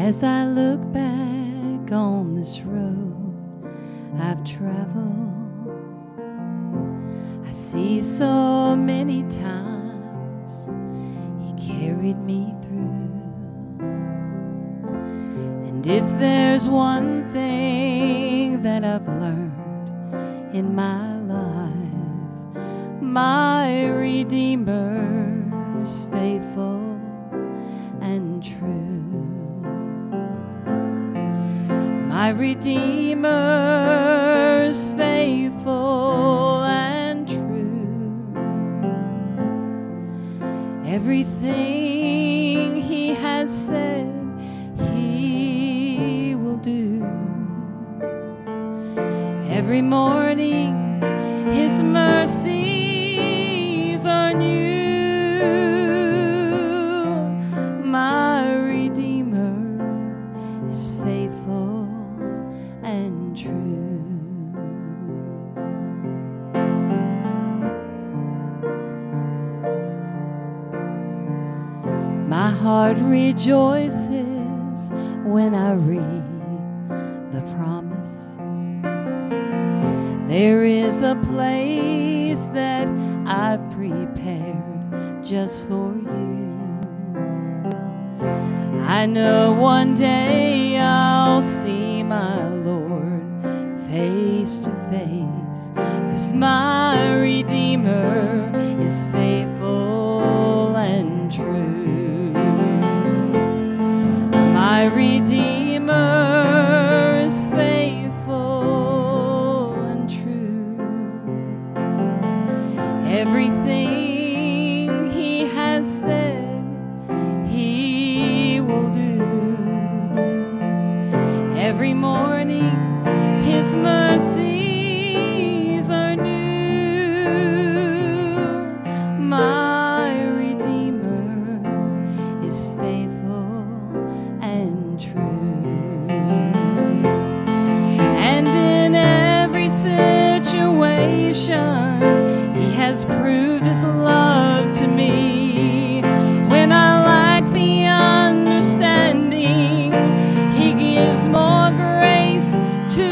As I look back on this road I've traveled, I see so many times He carried me through. And if there's one thing that I've learned in my life, my Redeemer's faithful and true. My Redeemer's faithful and true. Everything He has said He will do. Every morning His mercies are new. My Redeemer is faithful and true. My heart rejoices when I read the promise. There is a place that I've prepared just for you. I know one day I'll see my Lord face to face, 'cause my Redeemer is faithful and true. My Redeemer is faithful and true. Everything He has said He will do. Every morning His mercies are new. My Redeemer is faithful and true. And in every situation He has proved His love to me. When I lack the understanding, He gives more grace to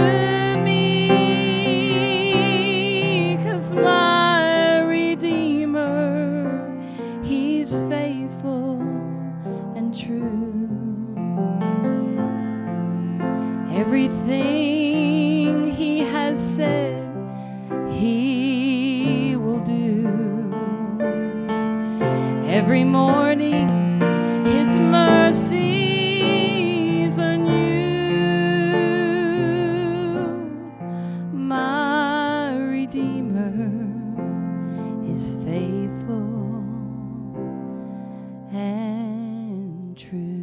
me. 'Cause my Redeemer, He's faithful and true. Everything He has said He will do. Every morning His mercies are new. My Redeemer is faithful and true.